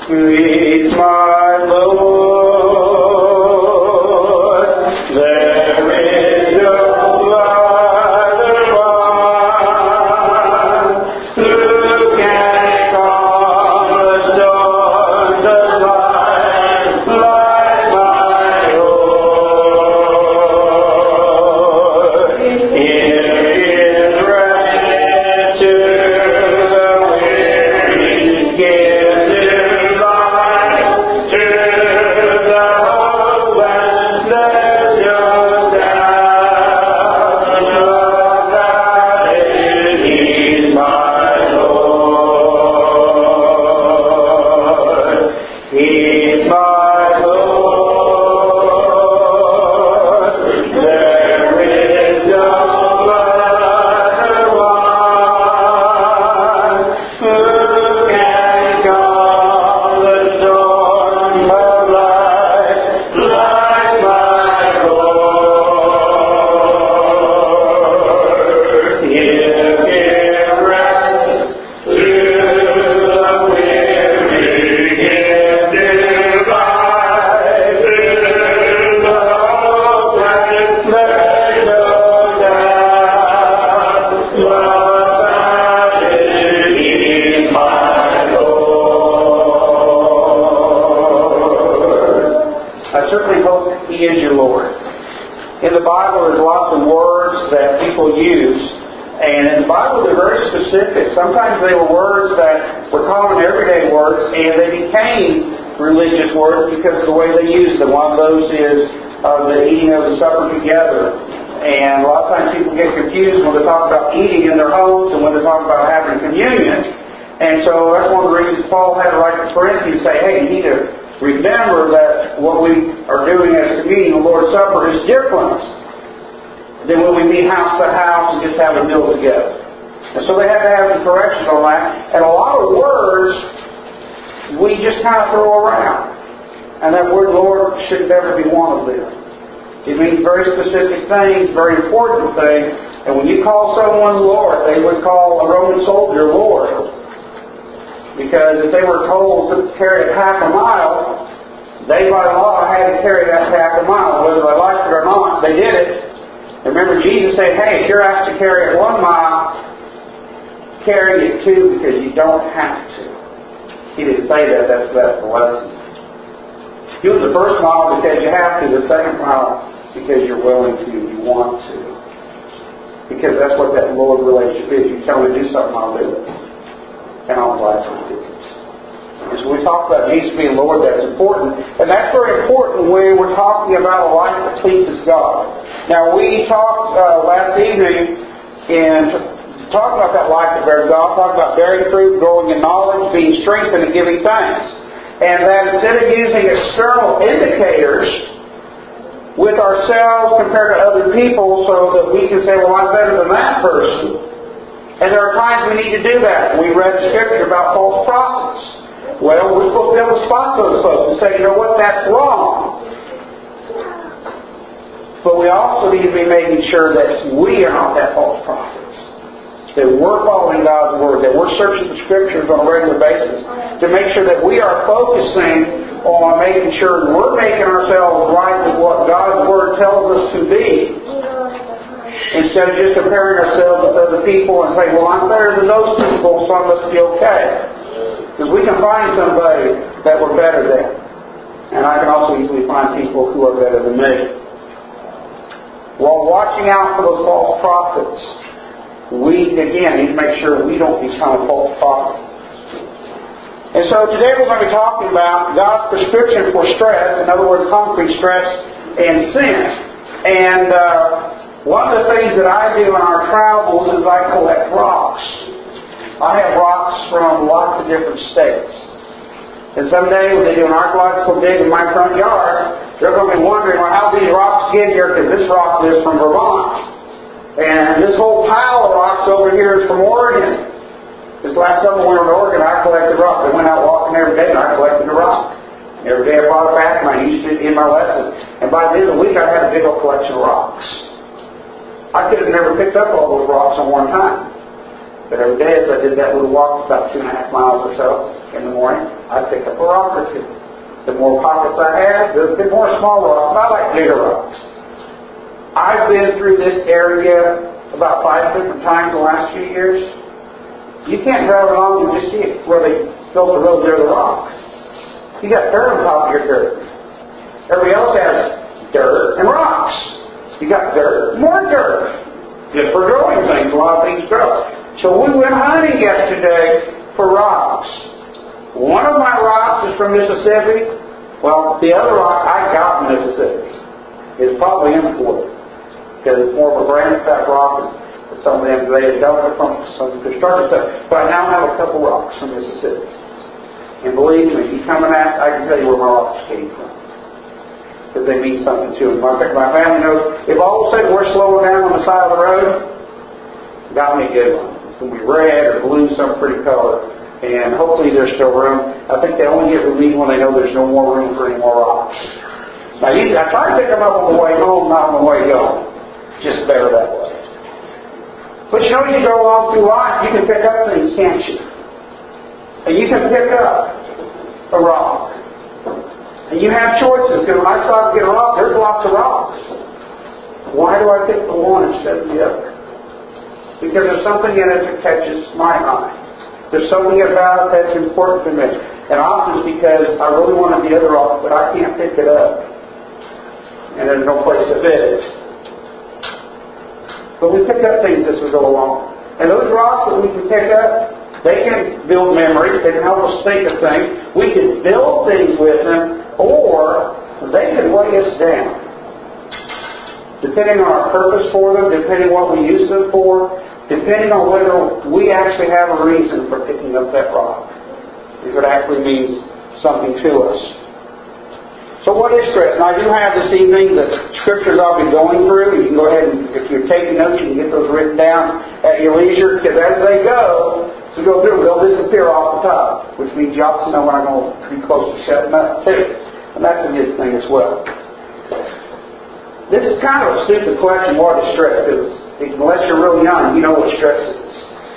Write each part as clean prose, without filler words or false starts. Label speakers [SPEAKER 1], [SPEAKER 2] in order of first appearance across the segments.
[SPEAKER 1] He's my Lord. There is no other one who can calm the storms of life like my Lord. Give His rest to the weary, give His life to the hopeless. There's no doubt about it. He's my Lord. He's my Lord. There is no other one who can calm the storms of life like my Lord. Give Him rest to the weary, give Him life to the hopeless. There's no doubt about it. He's my Lord. I certainly hope He is your Lord. In the Bible, there's lots of words that people use, and in the Bible, they're very specific. Sometimes they were words that were common everyday words, and they became religious words because of the way they used them. One of those is the eating of the supper together. And a lot of times people get confused when they talk about eating in their homes and when they talk about having communion. And so that's one of the reasons Paul had to write to Corinthians and say, hey, you need to remember that what we are doing as communion, the Lord's Supper, is different than when we meet house to house and just have a meal together. And so they had to have some corrections on that. And a lot of words we just kind of throw around. And that word Lord should never be one of them. It means very specific things, very important things. And when you call someone Lord, they would call a Roman soldier Lord. Because if they were told to carry it half a mile, they by law had to carry that half a mile. Whether they liked it or not, they did it. And remember, Jesus said, hey, if you're asked to carry it 1 mile, carry it 2 because you don't have to. He didn't say that. That's the lesson. Do the first mile because you have to. The second mile because you're willing to, you want to. Because that's what that Lord relationship is. You tell me to do something, I'll do it. And I'll gladly do it. And so we talk about Jesus being Lord, that's important. And that's very important when we're talking about a life that pleases God. Now we talked last evening in talking about that life that bears God, talking about bearing fruit, growing in knowledge, being strengthened, and giving thanks. And that instead of using external indicators with ourselves compared to other people so that we can say, well, I'm better than that person. And there are times we need to do that. We read Scripture about false prophets. Well, we're supposed to be able to spot those folks and say, you know what, that's wrong. But we also need to be making sure that we are not that false prophet. That we're following God's Word, that we're searching the Scriptures on a regular basis to make sure that we are focusing on making sure that we're making ourselves right with what God's Word tells us to be, instead of just comparing ourselves with other people and saying, well, I'm better than those people, so I must be okay. Because we can find somebody that we're better than. And I can also easily find people who are better than me. While watching out for those false prophets, we, again, need to make sure we don't become a false prophet. And so today we're going to be talking about God's prescription for stress, in other words, concrete stress and sin. And one of the things that I do in our travels is I collect rocks. I have rocks from lots of different states. And someday when they do an archaeological dig in my front yard, they're going to be wondering, well, how did these rocks get here? Because this rock is from Vermont. And this whole pile of rocks over here is from Oregon. This last summer when I went to Oregon, I collected rocks. I went out walking every day and I collected a rock. Every day I brought it back and I used it in my lesson. And by the end of the week, I had a big old collection of rocks. I could have never picked up all those rocks at one time. But every day as I did that little walk, about 2.5 miles or so in the morning, I'd pick up a rock or two. The more pockets I had, the more small rocks. I like bigger rocks. I've been through this area about 5 different times in the last few years. You can't drive along and just see it where they built the road near the rocks. You got dirt on top of your dirt. Everybody else has dirt and rocks. You got dirt, more dirt. Just for growing things, a lot of things grow. So we went hunting yesterday for rocks. One of my rocks is from Mississippi. Well, the other rock I got from Mississippi is probably imported because it's more of a granite type rock. And some of them they had done it from some construction stuff. But I now have a couple rocks from Mississippi. And believe me, you come and ask, I can tell you where my rocks came from. Because they mean something to them. My family knows if all of a sudden we're slowing down on the side of the road, got me a good one. It's going to be red or blue, some pretty color. And hopefully there's still room. I think they only get relieved when they know there's no more room for any more rocks. Now, I try to pick them up on the way home, not on the way home. Just better that way. But you know, as you go along through life, you can pick up things, can't you? And you can pick up a rock. And you have choices, because when I start to get a rock, there's lots of rocks. Why do I pick the one instead of the other? Because there's something in it that catches my eye. There's something about it that's important to me. And often it's because I really wanted the other rock, but I can't pick it up. And there's no place to fit it. But we pick up things as we go along. And those rocks that we can pick up, they can build memories. They can help us think of things. We can build things with them, or they can weigh us down. Depending on our purpose for them, depending on what we use them for, depending on whether we actually have a reason for picking up that rock. If it actually means something to us. So what is stress? And I do have this evening the scriptures I'll be going through. You can go ahead and, if you're taking notes, you can get those written down at your leisure. Because as they go, as we go through, they'll disappear off the top. Which means you also know when I'm going to be close to shutting up too. And that's a good thing as well. This is kind of a stupid question, what is stress? Because unless you're really young, you know what stress is.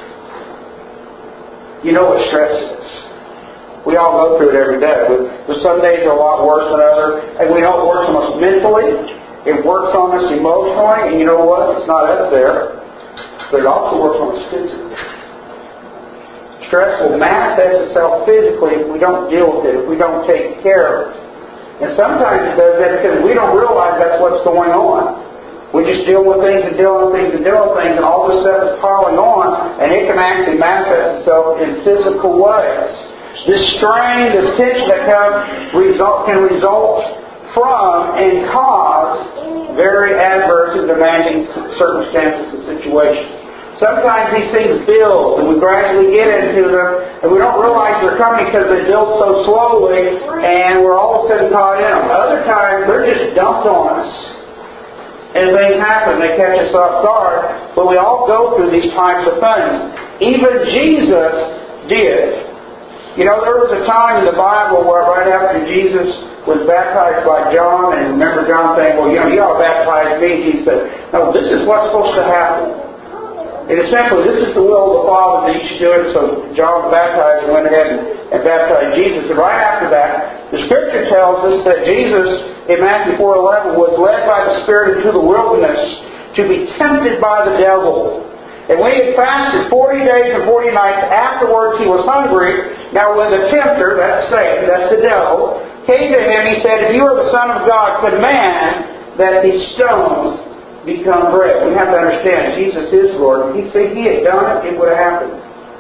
[SPEAKER 1] You know what stress is. We all go through it every day. But some days are a lot worse than others. And we know it works on us mentally. It works on us emotionally. And you know what? It's not up there. But it also works on us physically. Stress will manifest itself physically if we don't deal with it, if we don't take care of it. And sometimes it does that because we don't realize that's what's going on. We just deal with things and deal with things and deal with things, and all this stuff is piling on, and it can actually manifest itself in physical ways. This strain, this tension that can result from and cause very adverse and demanding circumstances and situations. Sometimes these things build, and we gradually get into them, and we don't realize they're coming because they build so slowly, and we're all of a sudden caught in them. Other times, they're just dumped on us. And things happen, they catch us off guard, but we all go through these types of things. Even Jesus did. You know, there was a time in the Bible where right after Jesus was baptized by John, and remember John saying, well, you ought to baptize me. He said, no, this is what's supposed to happen. And essentially, this is the will of the Father that you should do it. So John baptized and went ahead and baptized Jesus. And right after that, the Scripture tells us that Jesus, in Matthew 4:11, was led by the Spirit into the wilderness to be tempted by the devil. And when he had fasted 40 days and 40 nights, afterwards he was hungry. Now when the tempter, that's Satan, that's the devil, came to him, he said, if you are the Son of God, command that these stones become bread. We have to understand, Jesus is Lord. If he had done it, it would have happened.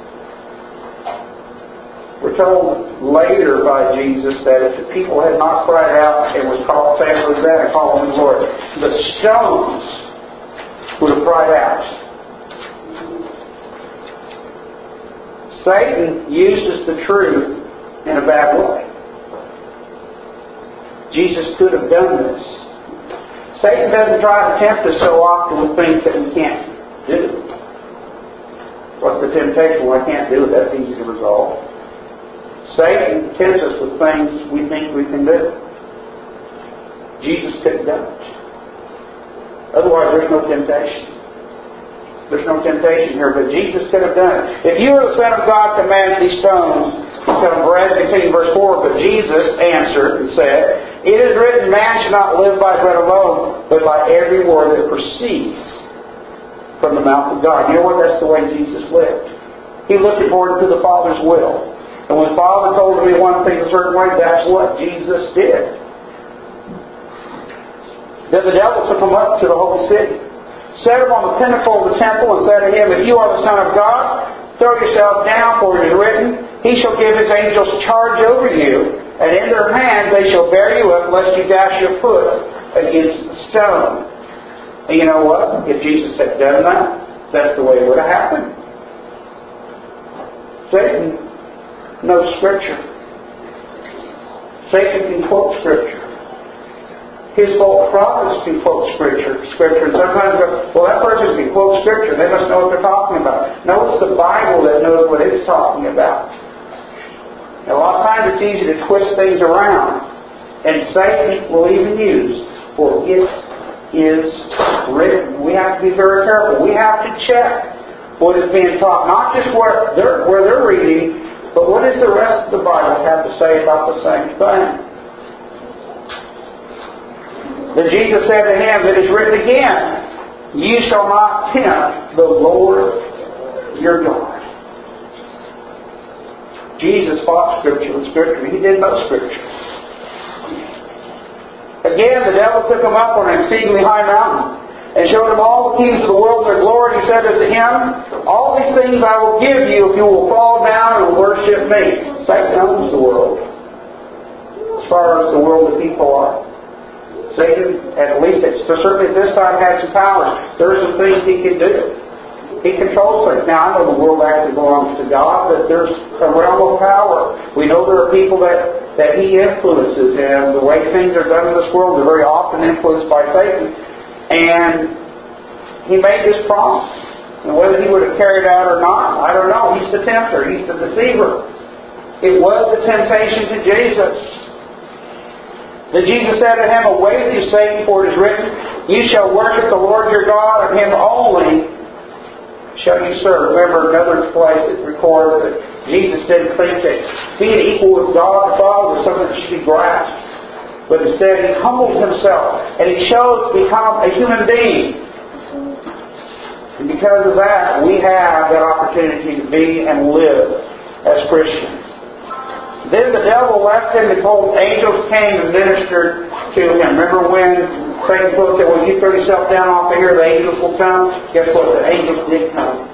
[SPEAKER 1] We're told later by Jesus that if the people had not cried out and was called, saying was that, and called him Lord, the stones would have cried out. Satan uses the truth in a bad way. Jesus could have done this. Satan doesn't try to tempt us so often with things that we can't do. What's the temptation? Well, I can't do it. That's easy to resolve. Satan tempts us with things we think we can do. Jesus couldn't do it. Otherwise, there's no temptation. There's no temptation here, but Jesus could have done it. If you are the Son of God, command these stones to become bread. Continue verse 4. But Jesus answered and said, It is written, man shall not live by bread alone, but by every word that proceeds from the mouth of God. You know what? That's the way Jesus lived. He lived according to the Father's will. And when the Father told him he wanted things a certain way, that's what Jesus did. Then the devil took him up to the holy city, set him on the pinnacle of the temple, and said to him, If you are the Son of God, throw yourself down, for it is written, He shall give His angels charge over you, and in their hands they shall bear you up, lest you dash your foot against a stone. And you know what? If Jesus had done that, that's the way it would have happened. Satan knows Scripture. Satan can quote Scripture. His false prophets can quote Scripture. And sometimes go, well, that person can quote Scripture. They must know what they're talking about. No, it's the Bible that knows what it's talking about. And a lot of times it's easy to twist things around. And Satan will even use, for it is written. We have to be very careful. We have to check what is being taught. Not just where they're reading, but what does the rest of the Bible have to say about the same thing? Then Jesus said to him, It is written again, Ye shall not tempt the Lord your God. Jesus fought Scripture with Scripture. He did know Scripture. Again, the devil took him up on an exceedingly high mountain, and showed him all the kings of the world and their glory. He said unto him, All these things I will give you if you will fall down and worship me. Satan owns the world, as far as the world of people are. Satan, at least certainly at this time, had some powers. There are some things he can do. He controls things. Now, I know the world actually belongs to God, but there's a realm of power. We know there are people that he influences, and the way things are done in this world are very often influenced by Satan. And he made this promise. And whether he would have carried out or not, I don't know. He's the tempter. He's the deceiver. It was the temptation to Jesus. Then Jesus said to him, Away with you, Satan, for it is written, You shall worship the Lord your God, and Him only shall you serve. Remember, another place it records that Jesus didn't think that being equal with God the Father was something that should be grasped. But instead, He humbled Himself, and He chose to become a human being. And because of that, we have that opportunity to be and live as Christians. Then the devil left him, and behold, angels came and ministered to him. Remember when Satan said, When you throw yourself down off of here, the angels will come? Guess what? The angels did come.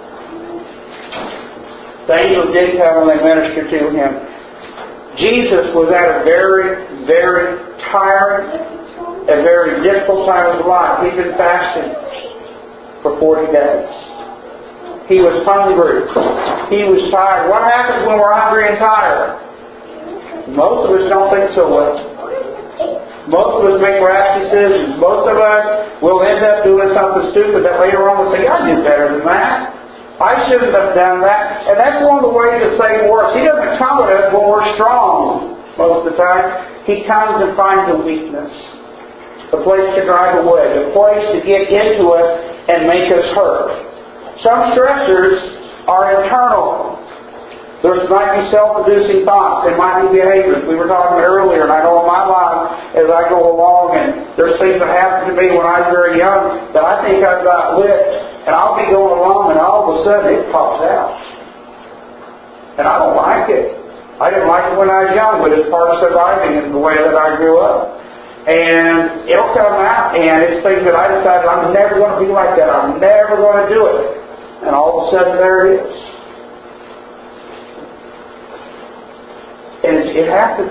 [SPEAKER 1] The angels did come and they ministered to him. Jesus was at a very, very tiring, a very difficult time of his life. He'd been fasting for 40 days. He was hungry. He was tired. What happens when we're hungry and tired? Most of us don't think so well. Most of us make rash decisions. Most of us will end up doing something stupid that later on we'll say, I did better than that. I shouldn't have done that. And that's one of the ways that Satan works. He doesn't come at us when we're strong most of the time. He comes and finds a weakness. A place to drive away. A place to get into us and make us hurt. Some stressors are internal. There might be self-producing thoughts. There might be behaviors. We were talking earlier, and I know in my life, as I go along, and there's things that happened to me when I was very young that I think I've got licked, and I'll be going along, and all of a sudden it pops out. And I don't like it. I didn't like it when I was young, but it's part of surviving in the way that I grew up. And it'll come out, and it's things that I decided I'm never going to be like that. I'm never going to do it. And all of a sudden there it is. And it happens.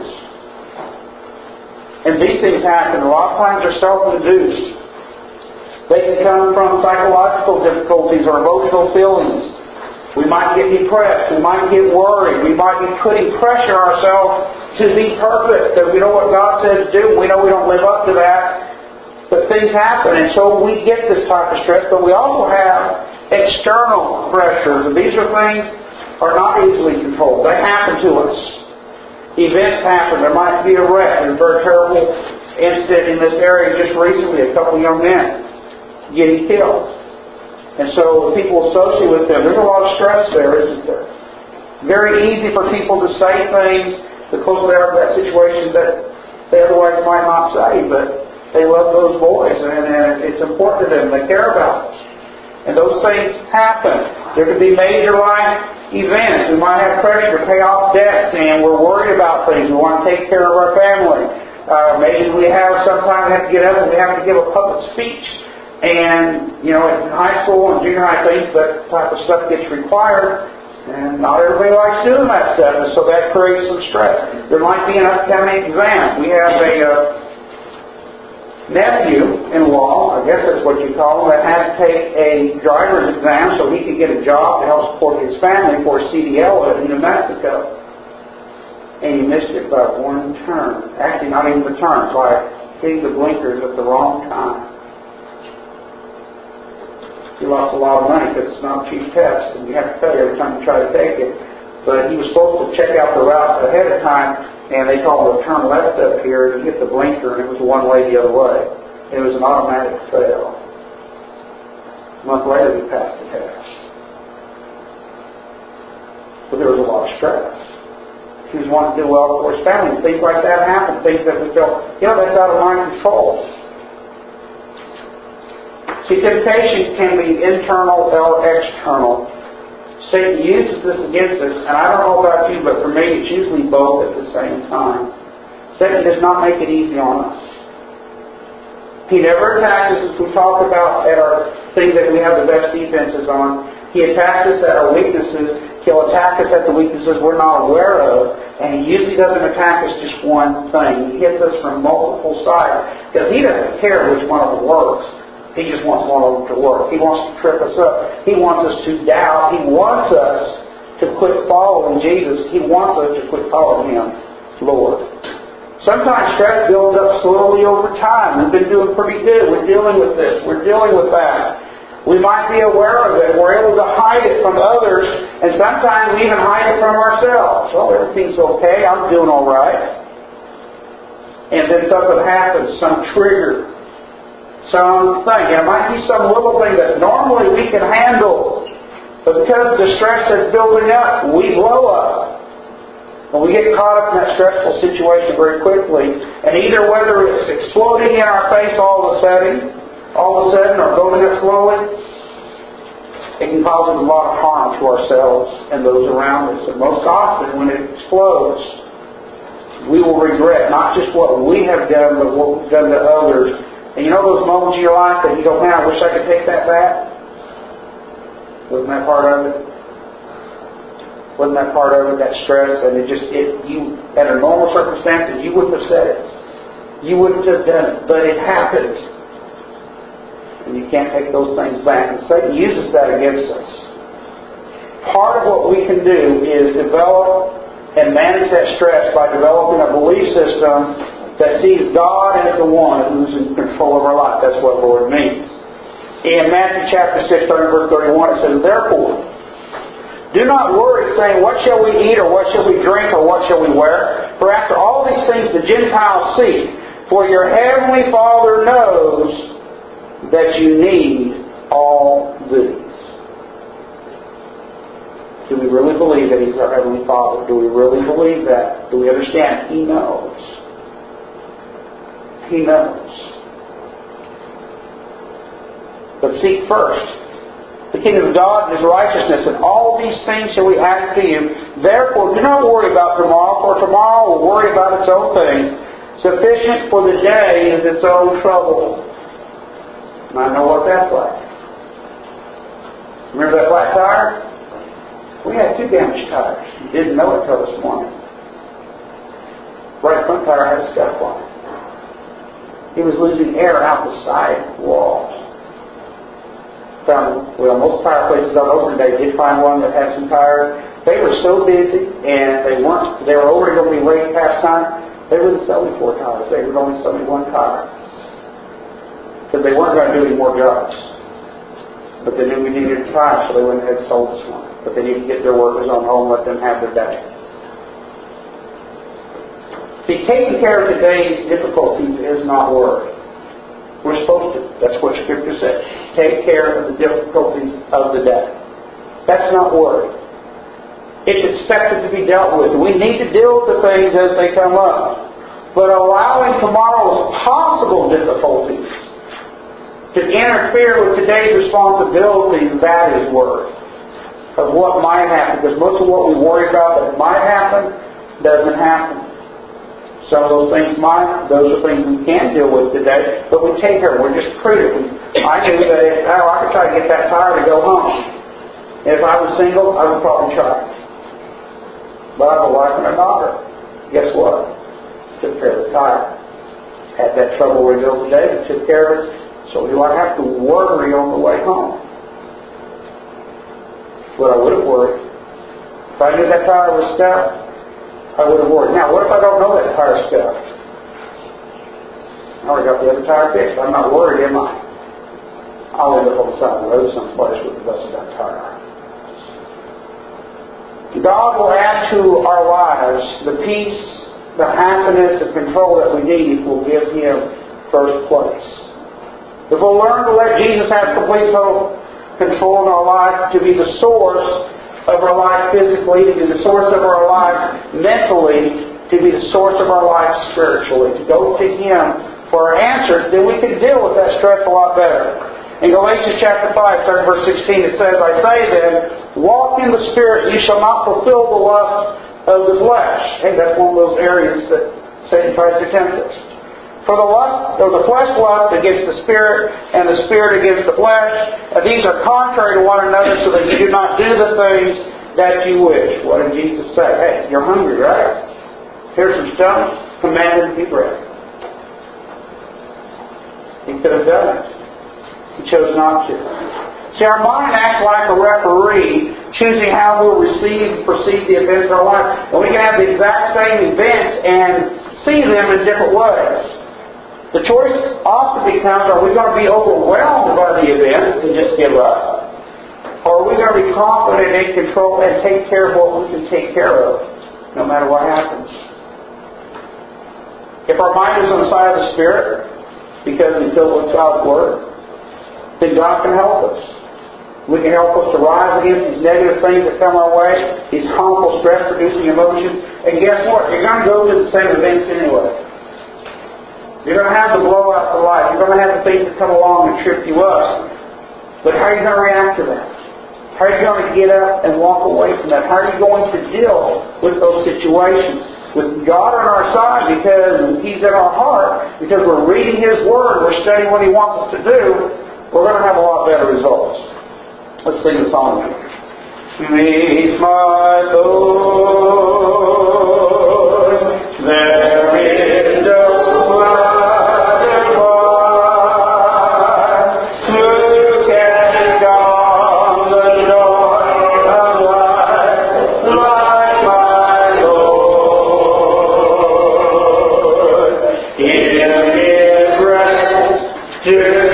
[SPEAKER 1] And these things happen. A lot of times they're self-induced. They can come from psychological difficulties or emotional feelings. We might get depressed. We might get worried. We might be putting pressure on ourselves to be perfect because we know what God says to do. We know we don't live up to that. But things happen, and so we get this type of stress. But we also have external pressures. And these are things that are not easily controlled. They happen to us. Events happen. There might be a wreck. There's a very terrible incident in this area just recently. A couple of young men getting killed. And so people associate with them. There's a lot of stress there, isn't there? Very easy for people to say things the closer they are to that situation that they otherwise might not say, but they love those boys, and it's important to them. They care about us. And those things happen. There could be major life events. We might have pressure to pay off debts, and we're worried about things. We want to take care of our family. Maybe we sometimes have to get up and we have to give a public speech. And, in high school and junior high things, that type of stuff gets required. And not everybody likes doing that stuff, and so that creates some stress. There might be an upcoming exam. We have a nephew-in-law, I guess that's what you call him, that had to take a driver's exam so he could get a job to help support his family for a CDL in New Mexico. And he missed it by one turn. Actually, not even the turn, by hitting the blinkers at the wrong time. He lost a lot of money because it's not a cheap test, and you have to pay every time you try to take it. But he was supposed to check out the route ahead of time, and they told him to turn left up here and hit the blinker, and it was one way the other way. It was an automatic fail. A month later, he passed the test. But there was a lot of stress. He was wanting to do well for his family. Things like that happen. Things that we feel, that's out of my control. See, temptation can be internal or external. Satan uses this against us, and I don't know about you, but for me it's usually both at the same time. Satan does not make it easy on us. He never attacks us, as we talked about at our thing that we have the best defenses on. He attacks us at our weaknesses. He'll attack us at the weaknesses we're not aware of, and he usually doesn't attack us just one thing. He hits us from multiple sides, because he doesn't care which one of them works. He just wants one of them to work. He wants to trip us up. He wants us to doubt. He wants us to quit following Jesus. He wants us to quit calling Him Lord. Sometimes stress builds up slowly over time. We've been doing pretty good. We're dealing with this. We're dealing with that. We might be aware of it. We're able to hide it from others, and sometimes we even hide it from ourselves. Oh, everything's okay. I'm doing all right. And then something happens, some trigger. Something. It might be some little thing that normally we can handle, but because the stress is building up, we blow up. And we get caught up in that stressful situation very quickly. And either whether it's exploding in our face all of a sudden, or building up slowly, it can cause us a lot of harm to ourselves and those around us. And most often, when it explodes, we will regret not just what we have done, but what we've done to others. And you know those moments in your life that you go, man, I wish I could take that back? Wasn't that part of it? Wasn't that part of it, that stress? And you, under normal circumstances, you wouldn't have said it. You wouldn't have done it. But it happened. And you can't take those things back. And Satan uses that against us. Part of what we can do is develop and manage that stress by developing a belief system that sees God as the one who's in control of our life. That's what Lord means. In Matthew chapter 6, verse 31, it says, "Therefore, do not worry, saying, what shall we eat, or what shall we drink, or what shall we wear? For after all these things the Gentiles seek. For your heavenly Father knows that you need all these." Do we really believe that He's our Heavenly Father? Do we really believe that? Do we understand? He knows. He knows. But seek first the kingdom of God and His righteousness, and all these things shall we add to you. Therefore, do not worry about tomorrow, for tomorrow will worry about its own things. Sufficient for the day is its own trouble. And I know what that's like. Remember that flat tire? We had 2 damaged tires. You didn't know it till this morning. Right front tire had a scuff on it. He was losing air out the side walls. Most tire places on over today did find one that had some tires. They were so busy, and they were already going to be way past time. They wouldn't sell me 4 tires. They would only sell me 1 tire. Because they weren't going to do any more jobs. But they knew we needed a tire, so they went ahead and sold us one. But they needed to get their workers on home, let them have their day. See, taking care of today's difficulties is not worry. We're supposed to. That's what Scripture says. take care of the difficulties of the day. That's not worry. It's expected to be dealt with. We need to deal with the things as they come up. But allowing tomorrow's possible difficulties to interfere with today's responsibilities, that is worry of what might happen. Because most of what we worry about that might happen doesn't happen. Some of those things might. Those are things we can deal with today. But we take care. We're just prudent. I knew that I could try to get that tire to go home. If I was single, I would probably try. But I have a wife and a daughter. Guess what? Took care of the tire. Had that trouble where we go today, but took care of it. So do I have to worry on the way home? But I would have worried. If I knew that tire was stuck, I would have worried. Now, what if I don't know that tire's stuck? I already got the other tire fixed. I'm not worried, am I? I'll end up on the side of the road someplace with the busted out tire. God will add to our lives the peace, the happiness, the control that we need if we'll give Him first place. If we'll learn to let Jesus have complete total control in our life, to be the source of our life physically, to be the source of our life mentally, to be the source of our life spiritually, to go to Him for our answers, then we can deal with that stress a lot better. In Galatians chapter 5, starting verse 16, it says, I say then, walk in the Spirit, you shall not fulfill the lust of the flesh. Hey, that's one of those areas that Satan tries to tempt us. For the lust, or the flesh lusts against the Spirit, and the Spirit against the flesh. And these are contrary to one another, so that you do not do the things that you wish. What did Jesus say? Hey, you're hungry, right? Here's some stones, command them to be bread. He could have done it. He chose not to. See, our mind acts like a referee, choosing how we'll receive and perceive the events of our life. And we can have the exact same events and see them in different ways. The choice often becomes, are we going to be overwhelmed by the events and just give up? Or are we going to be confident in control and take care of what we can take care of, no matter what happens? If our mind is on the side of the Spirit, because we filled with God's Word, then God can help us. We can help us to rise against these negative things that come our way, these harmful, stress-producing emotions. And guess what? You're going to go through the same events anyway. You're going to have the blowouts of life. You're going to have the things that come along and trip you up. But how are you going to react to that? How are you going to get up and walk away from that? How are you going to deal with those situations? With God on our side, because He's in our heart, because we're reading His Word, we're studying what He wants us to do, we're going to have a lot better results. Let's sing the song. Please, my Lord, there is no other one who can calm the storm of life like my Lord. Give His rest to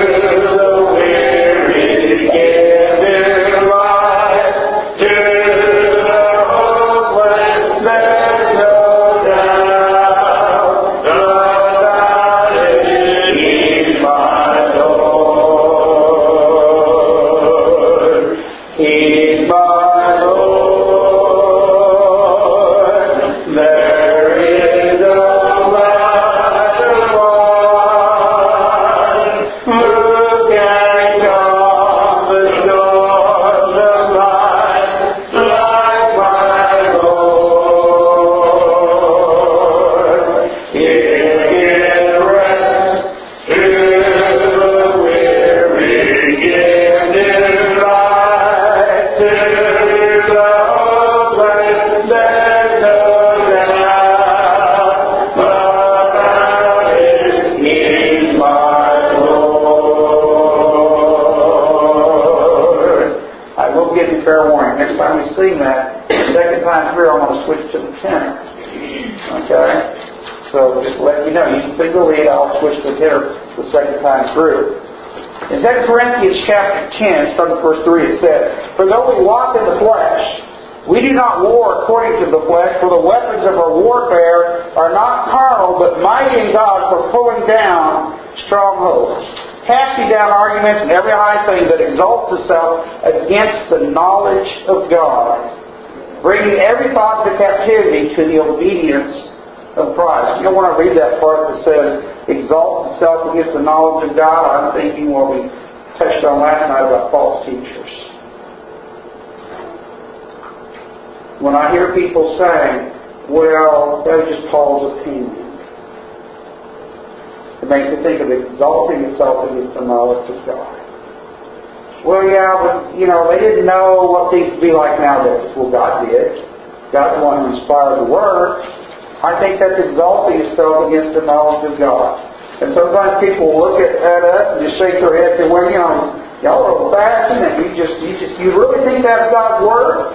[SPEAKER 1] sing that. The second time through, I'm going to switch to the tenor. Okay? So just to let you know, you can sing the lead, I'll switch to the tenor the second time through. In 2 Corinthians chapter 10, starting at verse 3, it says, For though we walk in the flesh, we do not war according to the flesh, for the weapons of our warfare are not carnal, but mighty in God for pulling down strongholds. casting down arguments and every high thing that exalts itself against the knowledge of God, bringing every thought to captivity to the obedience of Christ. You know, when I read that part that says, exalts itself against the knowledge of God, I'm thinking what we touched on last night about false teachers. When I hear people saying, well, that was just Paul's opinion, it makes me think of exalting itself against the knowledge of God. Well, yeah, but, they didn't know what things would be like nowadays. Well, God did. God's the one who inspired the Word. I think that's exalting itself against the knowledge of God. And sometimes people look at us and just shake their head and say, well, y'all are old-fashioned and you really think that's God's Word?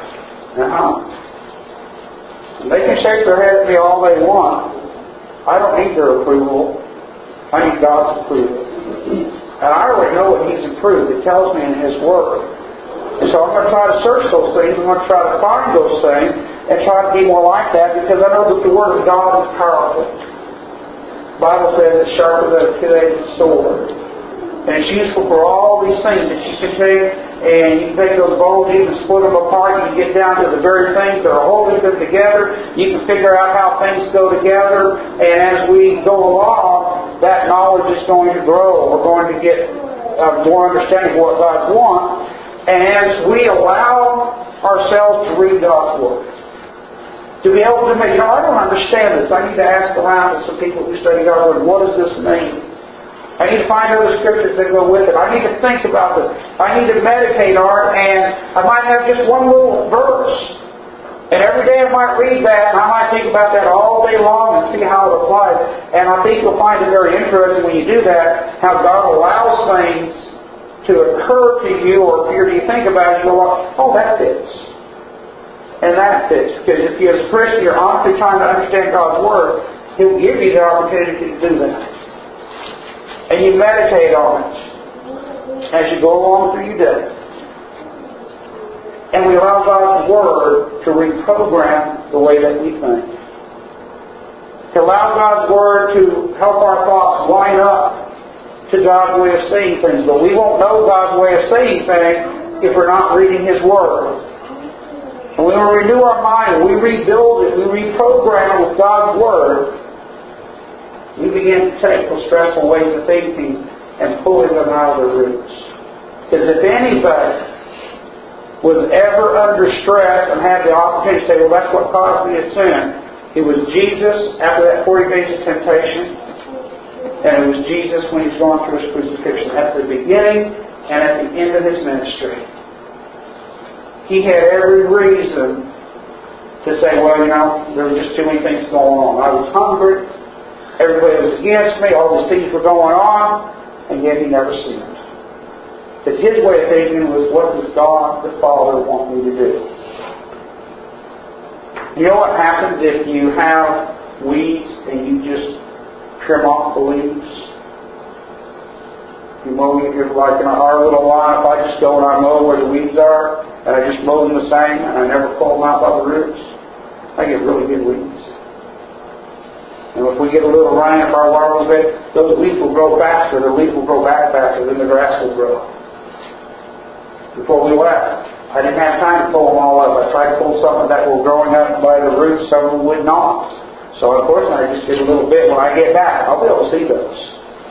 [SPEAKER 1] And they can shake their head at me all they want. I don't need their approval. I need God's approval. And I already know what He's approved. It tells me in His Word. And so I'm going to try to search those things. I'm going to try to find those things and try to be more like that, because I know that the Word of God is powerful. The Bible says it's sharper than a two-edged sword. And it's useful for all these things that you can take, and you can take those bones, you can split them apart, you can get down to the very things that are holding them together. You can figure out how things go together, and as we go along, that knowledge is going to grow. We're going to get more understanding of what God wants. And as we allow ourselves to read God's Word, to be able to make, I don't understand this. I need to ask around to some people who study God's Word, what does this mean? I need to find other scriptures that go with it. I need to think about this. I need to meditate on it, and I might have just one little verse. And every day I might read that, and I might think about that all day long and see how it applies. And I think you'll find it very interesting when you do that, how God allows things to occur to you, or if you think about it, you go, oh, that fits. And that fits. Because if you as a Christian, you're honestly trying to understand God's Word, He'll give you the opportunity to do that. And you meditate on it as you go along through your day. And we allow God's Word to reprogram the way that we think. To allow God's Word to help our thoughts line up to God's way of seeing things. But we won't know God's way of seeing things if we're not reading His Word. And when we renew our mind, we rebuild it, we reprogram with God's Word, we begin to take those stressful ways of thinking and pulling them out of their roots. Because if anybody was ever under stress and had the opportunity to say, well, that's what caused me to sin, it was Jesus after that 40 days of temptation, and it was Jesus when He's going through His crucifixion, at the beginning and at the end of His ministry. He had every reason to say, well, there were just too many things going on. I was hungry. Everybody was against me. All these things were going on. And yet He never sinned. Because His way of thinking was, what does God the Father want me to do? You know what happens if you have weeds and you just trim off the leaves? You mow it, like in our little lawn, if I just go and I mow where the weeds are, and I just mow them the same, and I never pull them out by the roots, I get really good weeds. And if we get a little rain, if our water will get, those weeds will grow faster, the leaves will grow back faster, then the grass will grow. Before we left, I didn't have time to pull them all up. I tried to pull some that were growing up by the roots, some of them would not. So unfortunately, I just did a little bit. When I get back, I'll be able to see those.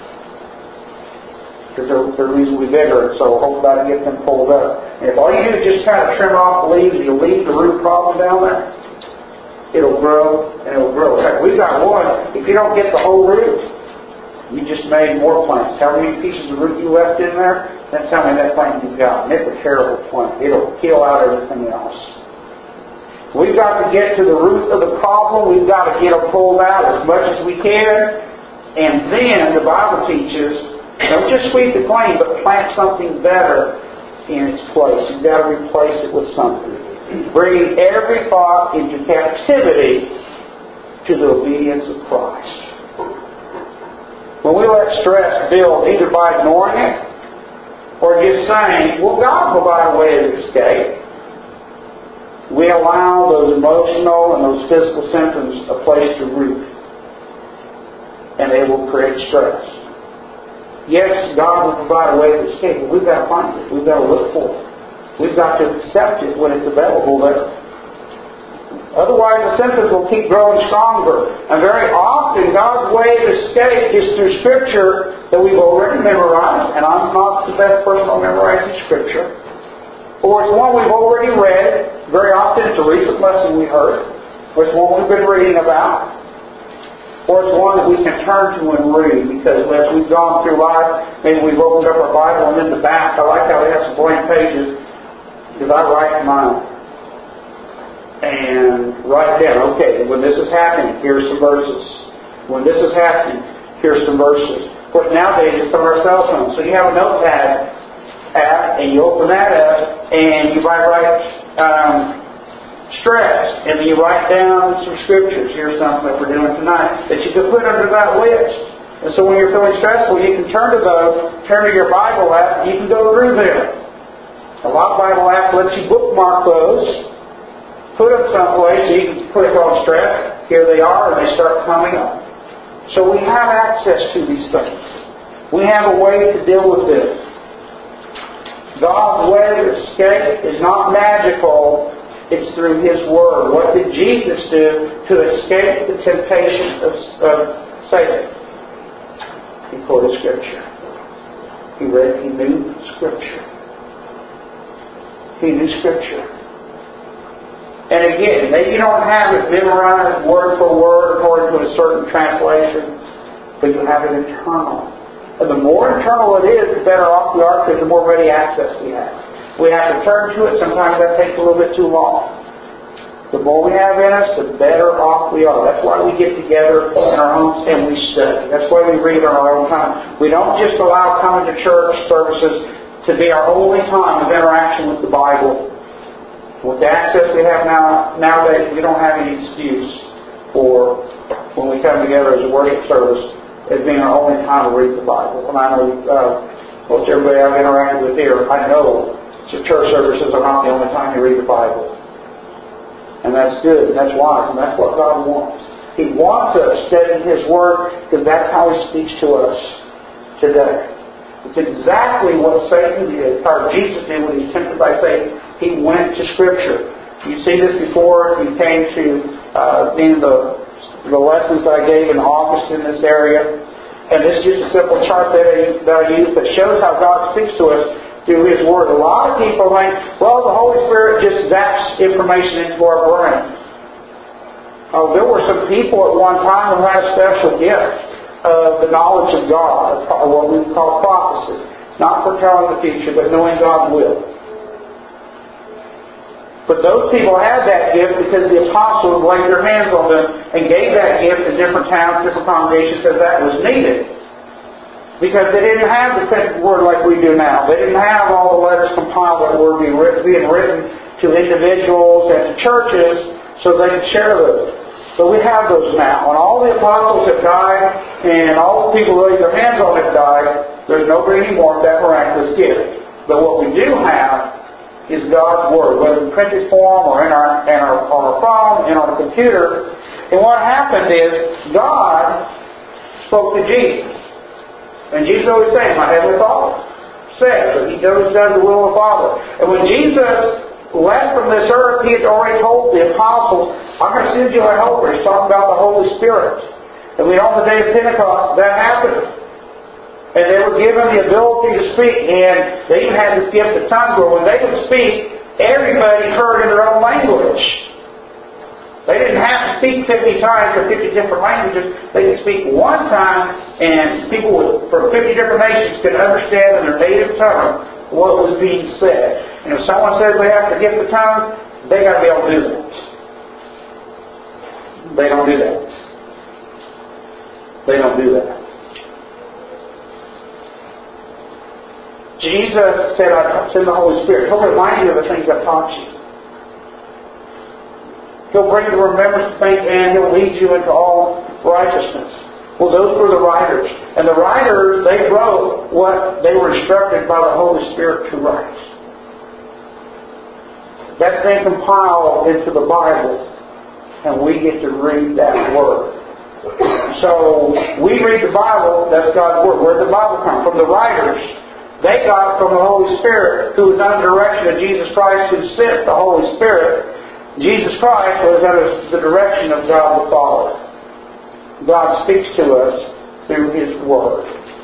[SPEAKER 1] Because they're reasonably bigger, so hopefully I can get them pulled up. And if all you do is just kind of trim off the leaves and you leave the root problem down there, it'll grow, and it'll grow. In fact, we've got one, if you don't get the whole root, you just made more plants. How many pieces of root you left in there? That's how many of that plant you've got. And it's a terrible plant. It'll kill out everything else. We've got to get to the root of the problem. We've got to get them pulled out as much as we can. And then the Bible teaches, don't just sweep the clean, but plant something better in its place. You've got to replace it with something. Bringing every thought into captivity to the obedience of Christ. When we let stress build, either by ignoring it or just saying, well, God will provide a way of escape, we allow those emotional and those physical symptoms a place to root. And they will create stress. Yes, God will provide a way of escape, but we've got to find it. We've got to look for it. We've got to accept it when it's available there. Otherwise, the symptoms will keep growing stronger. And very often, God's way of escape is through Scripture that we've already memorized, and I'm not the best person on memorizing Scripture. Or it's one we've already read. Very often, it's a recent lesson we heard. Or it's one we've been reading about. Or it's one that we can turn to and read, because as we've gone through life, maybe we've opened up our Bible, and in the back, I like how they have some blank pages, because I write mine. And write down, okay, when this is happening, here's some verses. When this is happening, here's some verses. Of course, nowadays it's on our cell phone. So you have a notepad app, and you open that up, and you might write stress, and then you write down some scriptures. Here's something that we're doing tonight that you can put under that list. And so when you're feeling stressful, you can turn to those, turn to your Bible app, and you can go through them. A lot of Bible apps let you bookmark those. Put them someplace so you can click on stress. Here they are, and they start coming up. So we have access to these things. We have a way to deal with this. God's way of escape is not magical. It's through His Word. What did Jesus do to escape the temptation of Satan? He quoted Scripture. He knew Scripture. He knew Scripture. And again, maybe you don't have it memorized word for word according to a certain translation, but you have it internal. And the more internal it is, the better off we are, because the more ready access we have. We have to turn to it. Sometimes that takes a little bit too long. The more we have in us, the better off we are. That's why we get together in our homes and we study. That's why we read on our own time. We don't just allow coming to church services to be our only time of interaction with the Bible. With the access we have nowadays, we don't have any excuse for when we come together as a worship service as being our only time to read the Bible. And I know most everybody I've interacted with here, I know so church services are not the only time you read the Bible. And that's good, and that's wise, and that's what God wants. He wants us studying His Word, because that's how He speaks to us today. It's exactly what Satan did, or Jesus did when He was tempted by Satan. He went to Scripture. You've seen this before. You came to in the lessons that I gave in August in this area. And this is just a simple chart that I use that shows how God speaks to us through His Word. A lot of people think, well, the Holy Spirit just zaps information into our brain. Oh, there were some people at one time who had a special gift of the knowledge of God, or what we call prophecy. It's not foretelling the future, but knowing God's will. But those people had that gift because the apostles laid their hands on them and gave that gift to different towns, different congregations, as that was needed. Because they didn't have the printed word like we do now. They didn't have all the letters compiled that were being written to individuals and to churches so they could share those. So we have those now. When all the apostles have died and all the people who laid their hands on it died, there's nobody anymore with that miraculous gift. But what we do have is God's Word, whether in printed form or on our phone, and on a computer. And what happened is God spoke to Jesus. And Jesus always said, "My Heavenly Father said," so He always does the will of the Father. And when Jesus left from this earth, He had already told the apostles, "I'm going to send you a helper." He's talking about the Holy Spirit. And we know on the day of Pentecost that happened. And they were given the ability to speak, and they even had this gift of tongues where when they could speak, everybody heard in their own language. They didn't have to speak 50 times or 50 different languages. They could speak one time, and people from 50 different nations could understand in their native tongue what was being said. And if someone says they have to gift of tongues, they got to be able to do that. They don't do that. They don't do that. Jesus said, "I send the Holy Spirit. He'll remind you of the things I've taught you. He'll bring to remembrance things, and He'll lead you into all righteousness." Well, those were the writers. And the writers, they wrote what they were instructed by the Holy Spirit to write. That's been compiled into the Bible, and we get to read that Word. So we read the Bible, that's God's Word. Where did the Bible come from? The writers. They got it from the Holy Spirit, who was under the direction of Jesus Christ, who sent the Holy Spirit. Jesus Christ was under the direction of God the Father. God speaks to us through His Word.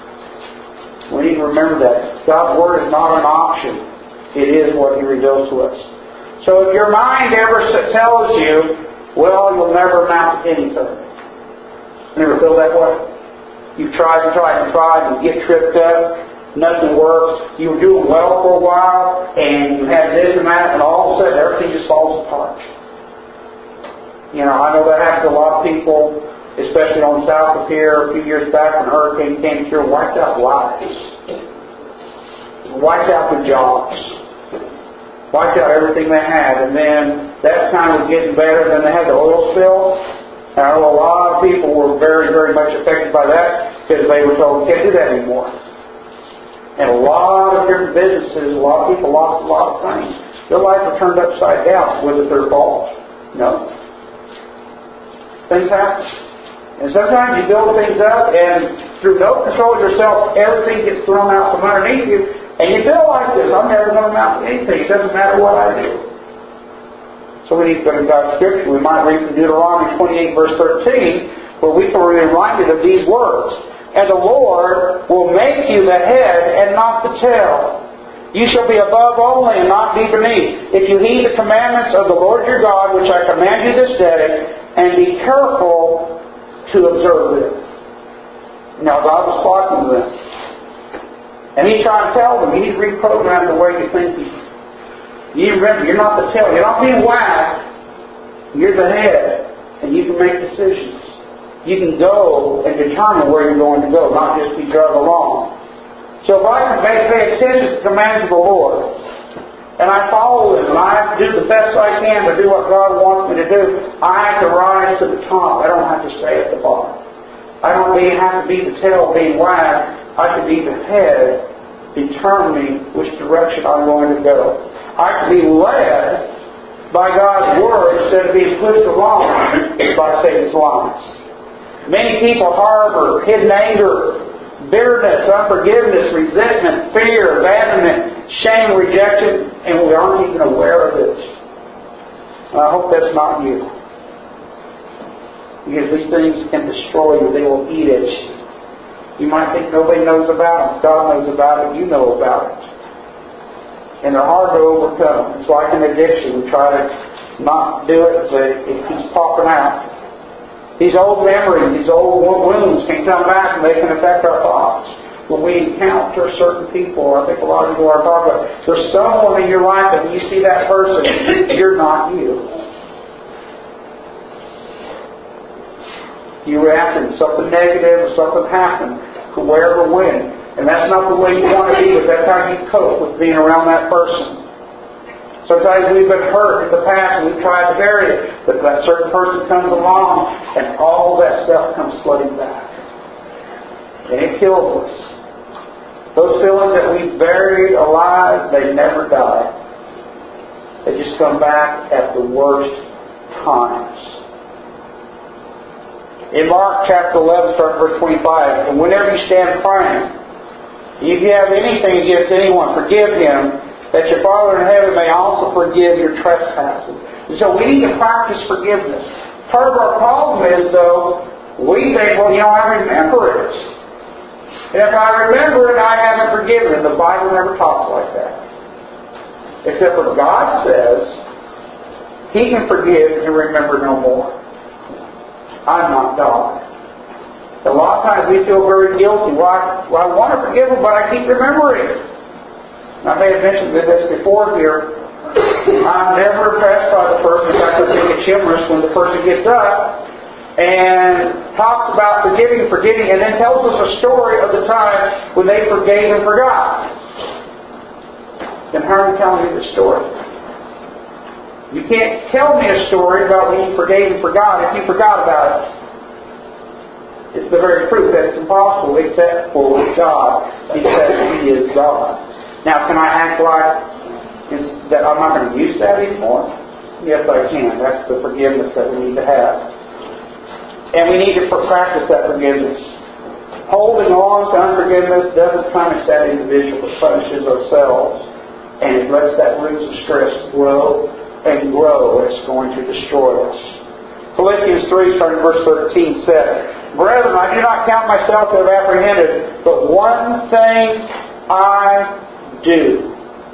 [SPEAKER 1] We need to remember that. God's Word is not an option. It is what He reveals to us. So if your mind ever tells you, well, you'll never amount to anything. Never feel that way? You've tried and tried and tried, and you get tripped up, nothing works. You were doing well for a while, and you had this and that, and all of a sudden everything just falls apart. You know, I know that happens to a lot of people, especially on south of here a few years back when a hurricane came through and wiped out lives. Wiped out the jobs. Wiped out everything they had. And then that kind of was getting better. Then they had the oil spill. And I know a lot of people were very, very much affected by that because they were told, you can't do that anymore. And a lot of different businesses, a lot of people lost a lot of things. Their life was turned upside down. Was it their fault? No. Things happen. And sometimes you build things up and through no control of yourself, everything gets thrown out from underneath you. And you feel like this, I'm never going to amount to anything. It doesn't matter what I do. So we need to go to God's Scripture. We might read from Deuteronomy 28 verse 13, where we can be reminded of these words. And the Lord will make you the head and not the tail. You shall be above only and not be beneath. If you heed the commandments of the Lord your God, which I command you this day, and be careful to observe them. Now God was talking to them. And He's trying to tell them, you need to reprogram the way you think. You remember, you're not the tail. You're not being whacked. You're the head. And you can make decisions. You can go and determine where you're going to go, not just be drug along. So if I can pay attention to the commands of the Lord, and I follow them, and I do the best I can to do what God wants me to do, I have to rise to the top. I don't have to stay at the bottom. I don't have to be the tail being wagged. I can be the head determining which direction I'm going to go. I can be led by God's Word instead of being pushed along by Satan's lies. Many people harbor hidden anger, bitterness, unforgiveness, resentment, fear, abandonment, shame, rejection, and we aren't even aware of it. And I hope that's not you. Because these things can destroy you. They will eat at you. You might think nobody knows about them. God knows about it. You know about it. And they're hard to overcome. It's like an addiction. We try to not do it, but it keeps popping out. These old memories, these old wounds can come back and they can affect our thoughts. When we encounter certain people, I think a lot of people are talking about, there's someone in your life that when you see that person, you're not you. You reacted to something negative or something happened, wherever went. And that's not the way you want to be, but that's how you cope with being around that person. Sometimes we've been hurt in the past and we've tried to bury it, but that certain person comes along and all that stuff comes flooding back. And it kills us. Those feelings that we buried alive, they never die. They just come back at the worst times. In Mark chapter 11, starting verse 25, and whenever you stand praying, if you have anything against anyone, forgive him, that your Father in heaven may also forgive your trespasses. And so we need to practice forgiveness. Part of our problem is, though, we think, well, I remember it. And if I remember it, I haven't forgiven it. The Bible never talks like that. Except for God says, He can forgive and remember no more. I'm not God. A lot of times we feel very guilty. Well, I want to forgive them, but I keep remembering it. I may have mentioned this before here. I'm never impressed by the person. In fact, I think it's humorous when the person gets up and talks about forgiving, and then tells us a story of the time when they forgave and forgot. Then how are you telling me the story? You can't tell me a story about when you forgave and forgot if you forgot about it. It's the very proof that it's impossible except for God, because He is God. Now, can I act like that I'm not going to use that anymore? Yes, I can. That's the forgiveness that we need to have. And we need to practice that forgiveness. Holding on to unforgiveness doesn't punish that individual, it punishes ourselves. And it lets that root of stress grow and grow. It's going to destroy us. Philippians 3, starting verse 13, says, Brethren, I do not count myself to have apprehended, but one thing I do.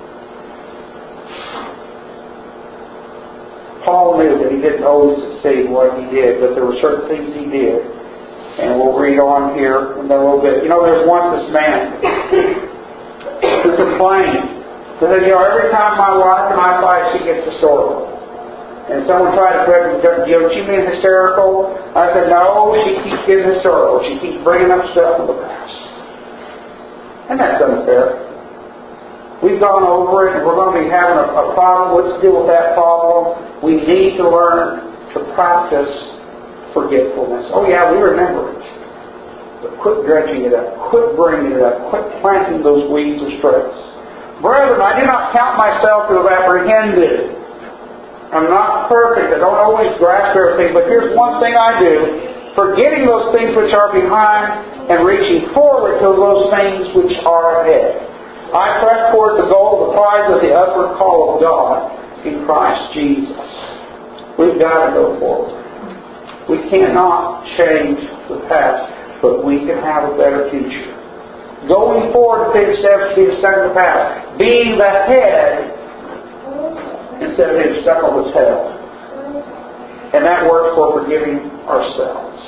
[SPEAKER 1] Paul knew that he didn't always succeed in what he did, but there were certain things he did. And we'll read on here in a little bit. There's once this man who complained. He said, every time my wife and I fight, she gets hysterical. And someone tried to correct him, she being hysterical? I said, no, she keeps getting hysterical. She keeps bringing up stuff from the past. And that's unfair. We've gone over it, and we're going to be having a problem. Let's deal with that problem. We need to learn to practice forgetfulness. Oh yeah, we remember it. But quit dredging it up. Quit bringing it up. Quit planting those weeds of stress. Brethren, I do not count myself to have apprehended. I'm not perfect. I don't always grasp everything. But here's one thing I do. Forgetting those things which are behind and reaching forward to those things which are ahead. I press toward the goal, the prize of the upward call of God in Christ Jesus. We've got to go forward. We cannot change the past, but we can have a better future. Going forward to take steps to be stuck in the past. Being the head instead of being stuck on the tail. And that works for forgiving ourselves.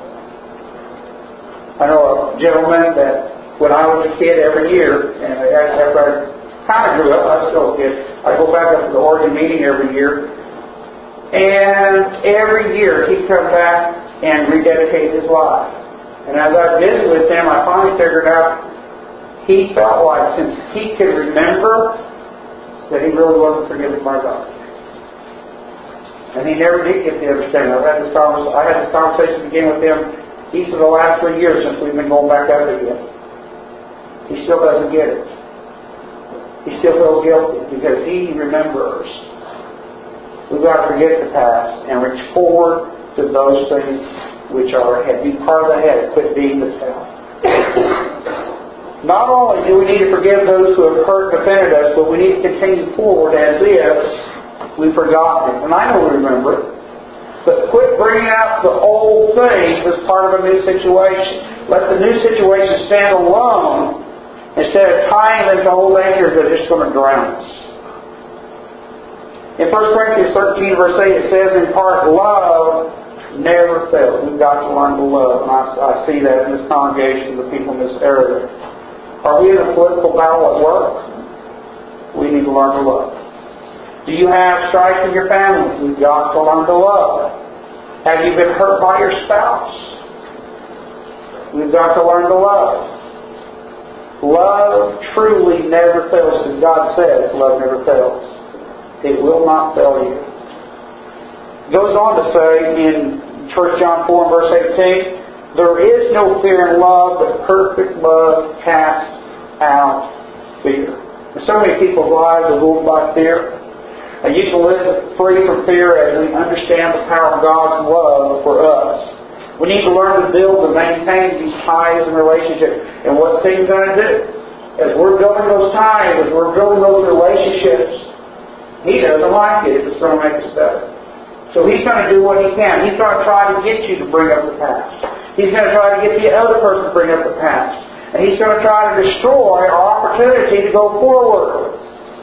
[SPEAKER 1] I know a gentleman that when I was a kid every year, and after I kind of grew up, I was still a kid, I go back up to the Oregon meeting every year. And every year he'd come back and rededicate his life. And as I visited with him, I finally figured out he felt like since he could remember that he really wasn't forgiven by God. And he never did get the understanding. I had this conversation again with him. He said the last 3 years since we've been going back up again. He still doesn't get it. He still feels guilty because he remembers. We've got to forget the past and reach forward to those things which are ahead. Be part of the head. Quit being the tail. Not only do we need to forgive those who have hurt and offended us, but we need to continue forward as if we've forgotten it. And I know we remember it. But quit bringing out the old things as part of a new situation. Let the new situation stand alone instead of tying them to old anchors that are just going to drown us. In 1 Corinthians 13, verse 8, it says in part, love never fails. We've got to learn to love. And I see that in this congregation, the people in this area. Are we in a political battle at work? We need to learn to love. Do you have strife in your family? We've got to learn to love. Have you been hurt by your spouse? We've got to learn to love. Love truly never fails. As God says, love never fails. It will not fail you. It goes on to say in 1 John 4 verse 18, there is no fear in love, but perfect love casts out fear. And so many people's lives are ruled by fear. And you can live free from fear as we understand the power of God's love for us. We need to learn to build and maintain these ties and relationships. And what's Satan going to do? As we're building those ties, as we're building those relationships, he doesn't like it if it's going to make us better. So he's going to do what he can. He's going to try to get you to bring up the past. He's going to try to get the other person to bring up the past. And he's going to try to destroy our opportunity to go forward.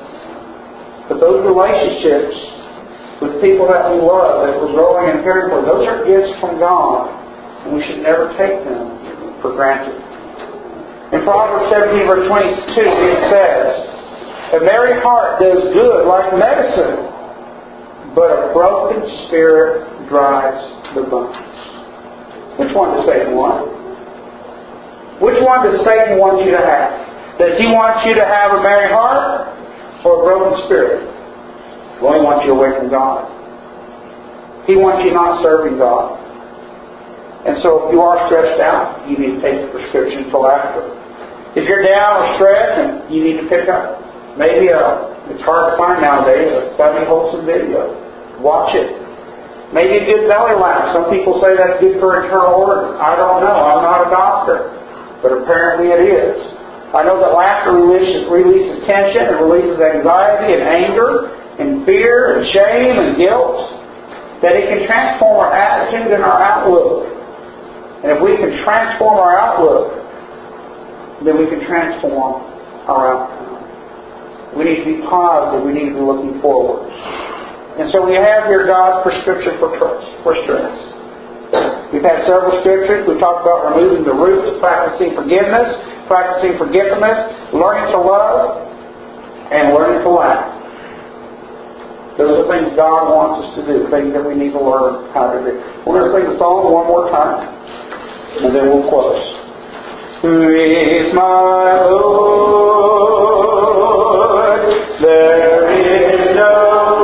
[SPEAKER 1] But those relationships with people that we love, that we're growing and caring for, those are gifts from God. And we should never take them for granted. In Proverbs 17, verse 22, it says, a merry heart does good like medicine, but a broken spirit drives the bones. Which one does Satan want? Which one does Satan want you to have? Does he want you to have a merry heart or a broken spirit? Well, he wants you away from God. He wants you not serving God. And so if you are stressed out, you need to take the prescription until after. If you're down or stressed, and you need to pick up maybe it's hard to find nowadays, a funny, wholesome video. Watch it. Maybe a good belly laugh. Some people say that's good for internal organs. I don't know. I'm not a doctor. But apparently it is. I know that laughter releases tension, it releases anxiety and anger and fear and shame and guilt. That it can transform our attitude and our outlook. And if we can transform our outlook, then we can transform our outcome. We need to be positive. We need to be looking forward. And so we have here God's prescription for stress. We've had several scriptures. We talked about removing the roots, practicing forgiveness, learning to love, and learning to laugh. Those are things God wants us to do, things that we need to learn how to do. We're going to sing the song one more time, and then we'll close. Who is my Lord? There is no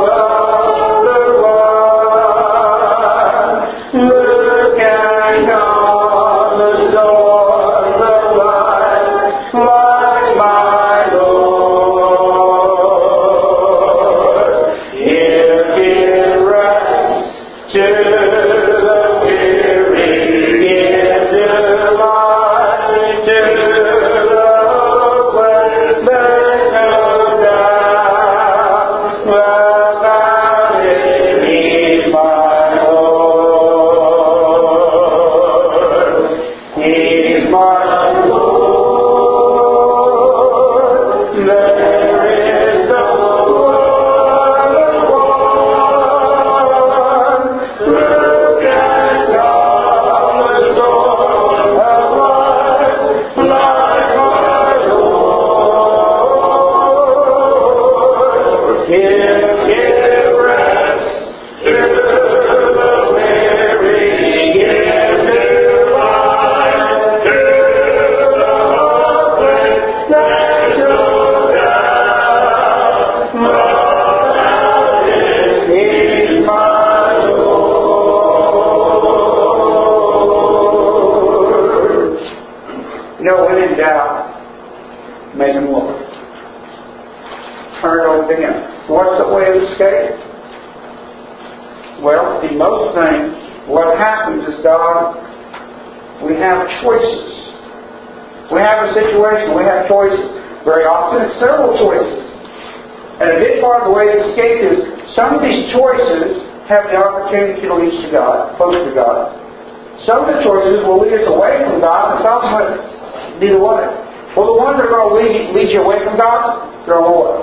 [SPEAKER 1] some of these choices have the opportunity to lead us to God, close to God. Some of the choices will lead us away from God, and some of them neither way. Well, the ones that are going to lead you away from God, throw them away.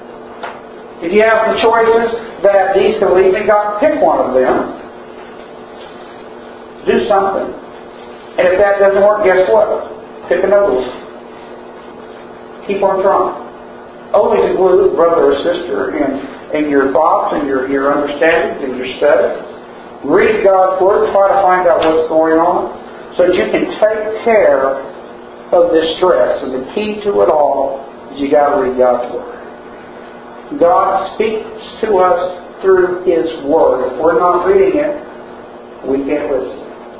[SPEAKER 1] If you have some choices that these can lead to God, pick one of them. Do something. And if that doesn't work, guess what? Pick another one. Keep on trying. Always include brother or sister in your thoughts and your understandings and your study. Read God's Word. Try to find out what's going on so that you can take care of this stress. And the key to it all is you got to read God's Word. God speaks to us through His Word. If we're not reading it, we can't listen.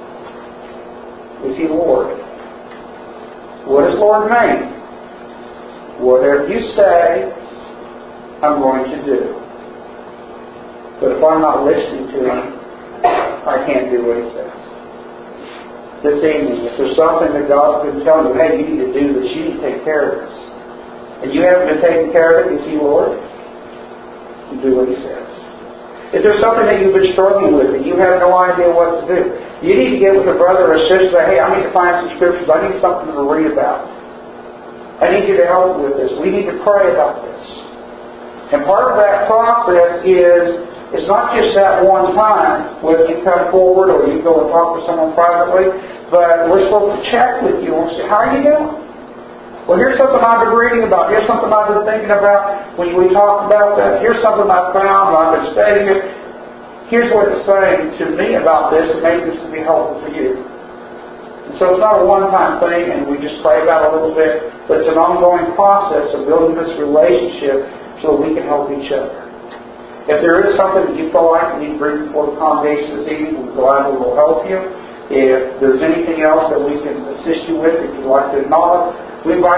[SPEAKER 1] Is He Lord? What does Lord mean? Whatever you say, I'm going to do. But if I'm not listening to Him, I can't do what He says. This evening, if there's something that God's been telling you, hey, you need to do this, you need to take care of this, and you haven't been taking care of it, is He Lord? You do what He says. If there's something that you've been struggling with and you have no idea what to do, you need to get with a brother or sister and say, hey, I need to find some scriptures, I need something to read about. I need you to help with this. We need to pray about this. And part of that process is, it's not just that one time, whether you come forward or you go and talk to someone privately, but we're supposed to check with you and say, how are you doing? Well, here's something I've been reading about. Here's something I've been thinking about when we talk about that. Here's something I've found when I've been studying it. Here's what it's saying to me about this, and maybe this will be helpful for you. And so it's not a one-time thing, and we just pray about it a little bit, but it's an ongoing process of building this relationship so that we can help each other. If there is something that you feel like you need to bring before the congregation this evening, we're glad we will help you. If there's anything else that we can assist you with, if you'd like to acknowledge, we invite